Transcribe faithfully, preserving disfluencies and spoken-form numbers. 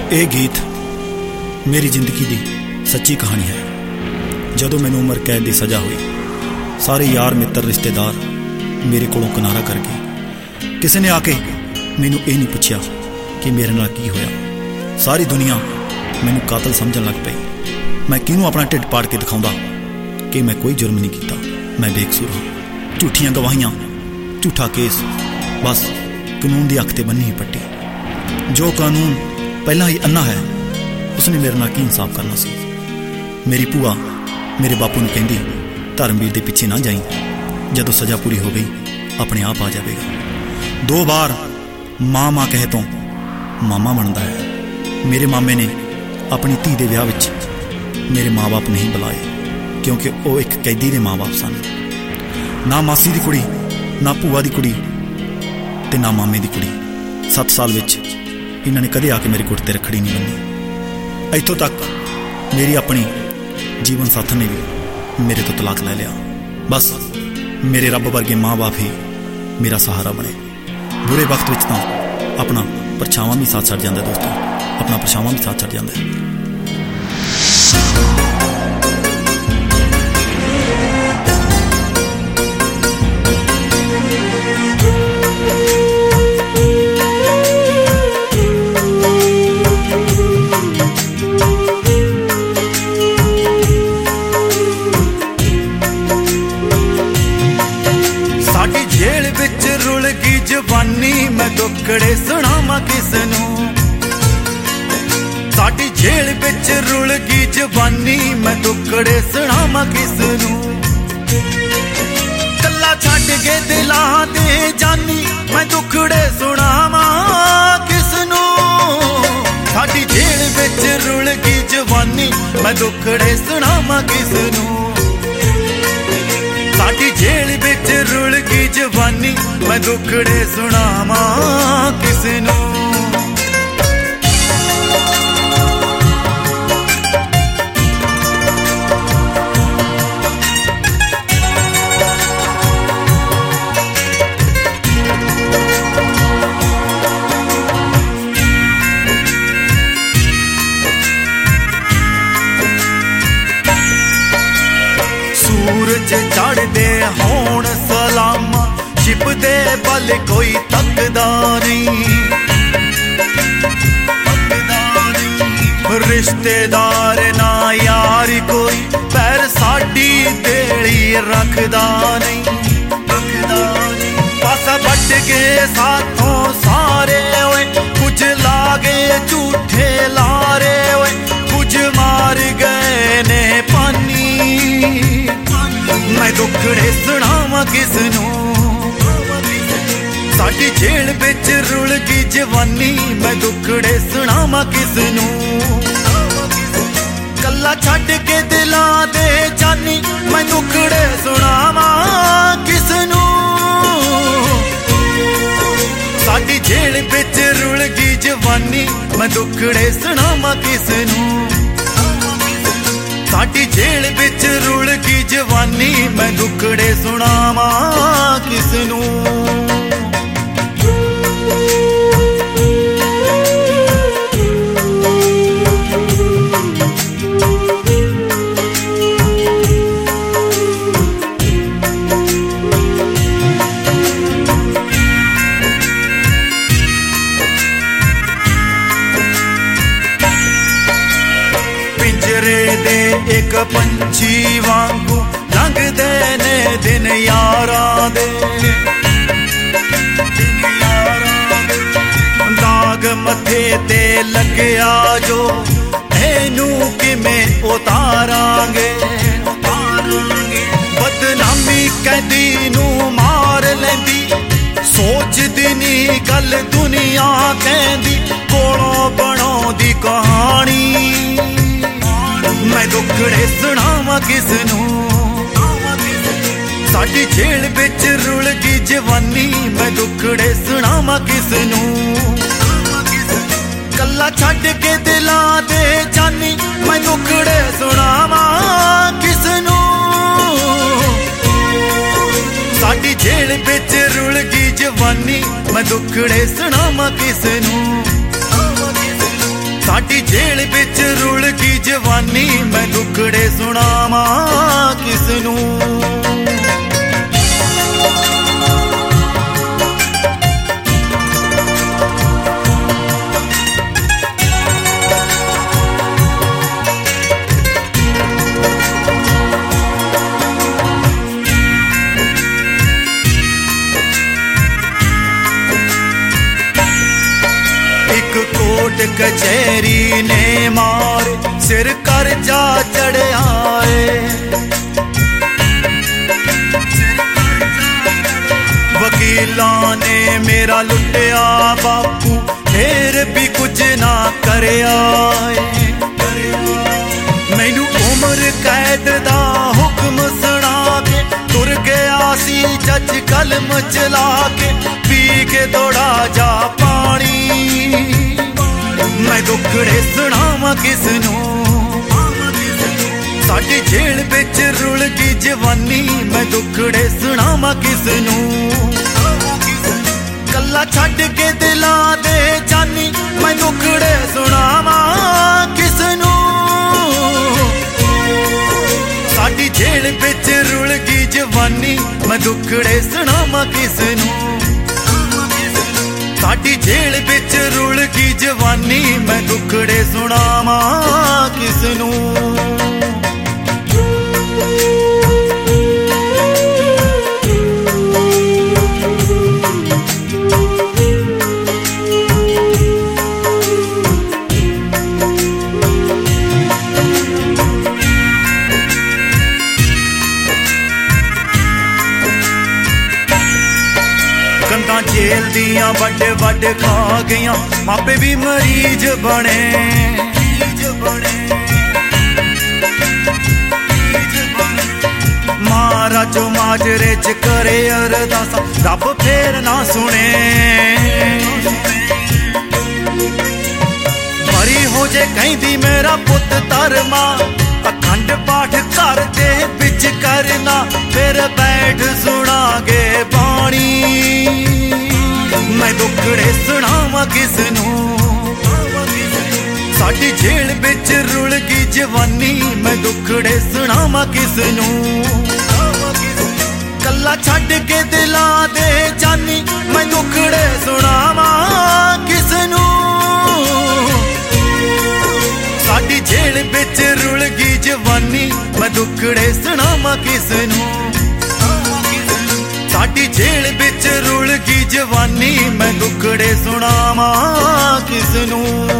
ਇਹ ਗੀਤ ਮੇਰੀ ਜ਼ਿੰਦਗੀ ਦੀ ਸੱਚੀ ਕਹਾਣੀ ਹੈ। ਜਦੋਂ ਮੈਨੂੰ ਉਮਰ ਕੈਦ ਦੀ ਸਜ਼ਾ ਹੋਈ, ਸਾਰੇ ਯਾਰ ਮਿੱਤਰ ਰਿਸ਼ਤੇਦਾਰ ਮੇਰੇ ਕੋਲੋਂ ਕਿਨਾਰਾ ਕਰ ਗਏ। ਕਿਸੇ ਨੇ ਆ ਕੇ ਮੈਨੂੰ ਇਹ ਨਹੀਂ ਪੁੱਛਿਆ ਕਿ ਮੇਰੇ ਨਾਲ ਕੀ ਹੋਇਆ। ਸਾਰੀ ਦੁਨੀਆ ਮੈਨੂੰ ਕਾਤਲ ਸਮਝਣ ਲੱਗ ਪਈ। ਮੈਂ ਕਿਹਨੂੰ ਆਪਣਾ ਢਿੱਡ ਪਾੜ ਕੇ ਦਿਖਾਉਂਦਾ ਕਿ ਮੈਂ ਕੋਈ ਜੁਰਮ ਨਹੀਂ ਕੀਤਾ, ਮੈਂ ਬੇਕਸੂਰ ਹਾਂ। ਝੂਠੀਆਂ ਗਵਾਹੀਆਂ, ਝੂਠਾ ਕੇਸ, ਬਸ ਕਾਨੂੰਨ ਦੀ ਅੱਖ ਤੇ ਬੰਨੀ ਹੀ ਪੱਟੀ। ਜੋ ਕਾਨੂੰਨ ਪਹਿਲਾਂ ਹੀ ਅੰਨਾ ਹੈ, ਉਸਨੇ ਮੇਰੇ ਨਾਲ ਕੀ ਇਨਸਾਫ ਕਰਨਾ ਸੀ। ਮੇਰੀ ਭੂਆ ਮੇਰੇ ਬਾਪੂ ਨੂੰ ਕਹਿੰਦੀ, ਧਰਮਵੀਰ ਦੇ ਪਿੱਛੇ ਨਾ ਜਾਈਂ, ਜਦੋਂ ਸਜ਼ਾ ਪੂਰੀ ਹੋ ਗਈ ਆਪਣੇ ਆਪ ਆ ਜਾਵੇਗਾ। ਦੋ ਵਾਰ ਮਾਂ ਮਾਂ ਕਹੇ ਤੋਂ ਮਾਮਾ ਬਣਦਾ ਹੈ। ਮੇਰੇ ਮਾਮੇ ਨੇ ਆਪਣੀ ਧੀ ਦੇ ਵਿਆਹ ਵਿੱਚ ਮੇਰੇ ਮਾਂ ਬਾਪ ਨਹੀਂ ਬੁਲਾਏ, ਕਿਉਂਕਿ ਉਹ ਇੱਕ ਕੈਦੀ ਦੇ ਮਾਂ ਬਾਪ ਸਨ। ਨਾ ਮਾਸੀ ਦੀ ਕੁੜੀ, ਨਾ ਭੂਆ ਦੀ ਕੁੜੀ ਤੇ ਨਾ ਮਾਮੇ ਦੀ ਕੁੜੀ। ਸੱਤ ਸਾਲ ਵਿੱਚ ਇਹਨਾਂ ਨੇ ਕਦੇ ਆ ਕੇ ਮੇਰੇ ਗੁੱਟ ਤੇ ਰੱਖੜੀ ਨਹੀਂ ਬੰਨ੍ਹੀ। ਇੱਥੋਂ ਤੱਕ ਮੇਰੀ ਆਪਣੀ ਜੀਵਨ ਸਾਥਣ ਨੇ ਵੀ ਮੇਰੇ ਤੋਂ ਤਲਾਕ ਲੈ ਲਿਆ। ਬਸ ਮੇਰੇ ਰੱਬ ਵਰਗੇ ਮਾਂ ਬਾਪ ਹੀ ਮੇਰਾ ਸਹਾਰਾ ਬਣੇ। ਬੁਰੇ ਵਕਤ ਵਿੱਚ ਤਾਂ ਆਪਣਾ ਪਰਛਾਵਾਂ ਵੀ ਸਾਥ ਛੱਡ ਜਾਂਦਾ ਦੋਸਤੋ, ਆਪਣਾ ਪਰਛਾਵਾਂ ਵੀ ਸਾਥ ਛੱਡ ਜਾਂਦਾ ਹੈ। ਸਾਡੀ ਜੇਲ੍ਹ ਵਿੱਚ ਰੁਲ ਗਈ ਜਵਾਨੀ, ਮੈਂ ਦੁੱਖੜੇ ਸੁਣਾਵਾਂ ਕਿਸ ਨੂੰ। ਸਾਡੀ ਜੇਲ੍ਹ ਵਿੱਚ ਰੁਲ ਗਈ ਜਵਾਨੀ, ਮੈਂ ਦੁੱਖੜੇ ਸੁਣਾਵਾਂ ਕਿਸ ਨੂੰ। ਕੱਲਾ ਛੱਡ ਕੇ ਦਿਲਾਂ ਦੇ ਜਾਨੀ, ਮੈਂ ਦੁੱਖੜੇ ਸੁਣਾਵਾਂ ਕਿਸ ਨੂੰ। ਸਾਡੀ ਜੇਲ੍ਹ ਵਿੱਚ ਰੁਲ ਗਈ ਜਵਾਨੀ, ਮੈਂ ਦੁੱਖੜੇ ਸੁਣਾਵਾਂ ਕਿਸ ਨੂੰ। ਸਾਡੀ ਜੇਲ੍ਹ ਵਿੱਚ ਰੁਲ ਗਈ ਜਵਾਨੀ, ਮੈਂ ਦੁੱਖੜੇ ਸੁਣਾਵਾਂ ਕਿਸ ਨੂੰ। ਸੂਰਜ ਚੜ੍ਹਦੇ ਹੋਣ ਸਲਾਮਾਂ, ਛਿਪਦੇ ਬਲ ਕੋਈ ਤੱਕਦਾ ਨਹੀਂ। ਰਿਸ਼ਤੇਦਾਰ ਨਾ ਯਾਰ ਕੋਈ, ਪੈਰ ਸਾਡੀ ਦੇਲੀ ਰੱਖਦਾ ਨਹੀਂ। ਪਾਸਾ ਵੱਟ ਕੇ ਸਾਥੋਂ ਸਾਰੇ ਓਏ, ਕੁਝ ਲਾ ਗਏ ਝੂਠੇ ਲਾਰੇ ਓਏ, ਕੁਝ ਮਾਰ ਗਏ ਨੇ ਪਾਨੀ। ਮੈਂ ਦੁੱਖੜੇ ਸੁਣਾਵਾਂ ਕਿਸ ਨੂੰ। ਸਾਡੀ ਜੇਲ੍ਹ ਵਿੱਚ ਰੁਲ ਗਈ ਜਵਾਨੀ, ਮੈਂ ਦੁੱਖੜੇ ਸੁਣਾਵਾਂ ਕਿਸ ਨੂੰ। ਕੱਲਾ ਛੱਡ ਕੇ ਦਿਲਾਂ ਦੇ ਜਾਨੀ, ਮੈਂ ਦੁੱਖੜੇ ਸੁਣਾਵਾਂ ਕਿਸ ਨੂੰ। ਸਾਡੀ ਜੇਲ੍ਹ ਵਿੱਚ ਰੁਲ ਗਈ ਜਵਾਨੀ, ਮੈਂ ਦੁੱਖੜੇ ਸੁਣਾਵਾਂ ਕਿਸ ਨੂੰ। ਸਾਡੀ ਜੇਲ੍ਹ ਵਿੱਚ ਰੁਲ ਗਈ ਜਵਾਨੀ, ਮੈਂ ਦੁੱਖੜੇ ਸੁਣਾਵਾਂ ਕਿਸ ਨੂੰ। ਪਿੰਜਰੇ ਦੇ ਇੱਕ ਪੰਛੀ ਵਾਂਗੂ ਲੰਘਦੇ ਨੇ ਦਿਨ ਯਾਰਾਂ ਦੇ। ਦਾਗ ਮੱਥੇ ਤੇ ਲੱਗਿਆ ਜੋ, ਇਹਨੂੰ ਕਿਵੇਂ ਉਤਾਰਾਂਗੇ। ਬਦਨਾਮੀ ਕੈਦੀ ਨੂੰ ਮਾਰ ਲੈਂਦੀ, ਸੋਚਦੀ ਨੀ ਗੱਲ ਦੁਨੀਆ ਕਹਿੰਦੀ। ਕੋਲੋਂ ਬਣਾਉਂਦੀ ਕਹਾਣੀ, ਮੈਂ ਦੁੱਖੜੇ ਸੁਣਾਵਾਂ ਕਿਸ ਨੂੰ। ਸਾਡੀ ਜੇਲ੍ਹ ਵਿੱਚ ਰੁਲ ਗਈ ਜਵਾਨੀ, ਮੈਂ ਦੁੱਖੜੇ ਸੁਣਾਵਾਂ ਕਿਸ ਨੂੰ। ਕੱਲਾ ਛੱਡ ਕੇ ਦਿਲਾਂ ਦੇ ਜਾਨੀ, ਮੈਂ ਦੁੱਖੜੇ ਸੁਣਾਵਾਂ ਕਿਸ ਨੂੰ। ਸਾਡੀ ਜੇਲ੍ਹ ਵਿੱਚ ਰੁਲ ਗਈ ਜਵਾਨੀ, ਮੈਂ ਦੁੱਖੜੇ ਸੁਣਾਵਾਂ ਕਿਸ ਨੂੰ। ਸਾਡੀ ਜੇਲ੍ਹ ਵਿੱਚ ਰੁਲ ਗਈ ਜਵਾਨੀ, ਮੈਂ ਦੁੱਖੜੇ ਸੁਣਾਵਾਂ ਕਿਸ ਨੂੰ। कोट कचहरी ने मार सिर कर जा चढ़िया वकीलां ने मेरा लुटिया बापू फिर भी कुछ ना करया। मैनू उम्र कैद दा हुक्म सुना के तुर गया सी जज कलम चला के, पी के दौड़ा जा पानी मैं दुखड़े सुनावां किस नूं। साडी जेल विच रुल गई जवानी, मैं दुखड़े सुनावां किस नूं। कल्ला छड्ड के दिलां दे जानी, मैं दुखड़े सुनावां किस नूं। साडी जेल विच रुल गई जवानी, मैं दुखड़े सुनावां किस नूं। साडी जेल विच रुल गई जवानी, मैं दुखड़े सुनावां किस नूं। कंधा जेल दियां वड्डे वड्डे खा गईयां, मापे भी मरीज बने। महाराजो माजरे च करे अरदासा, रब फेर ना सुने। मरी हो जे कहंदी मेरा पुत धर्मा, अखंड पाठ कर दे बिच करना, फिर बैठ सुनागे बाणी मैं दुखड़े सुनावां किस नूं। साडी जेल विच रुल गई जवानी, मैं दुखड़े सुनावां किस नूं। कल्ला छड्ड के दिलां दे जानी, मैं दुखड़े सुनावां किस नूं। साडी जेल विच रुल गई जवानी, मैं दुखड़े सुनावां किस नूं। साडी जेल विच रुल गई जवानी, मैं दुखड़े सुनावां किस नूं।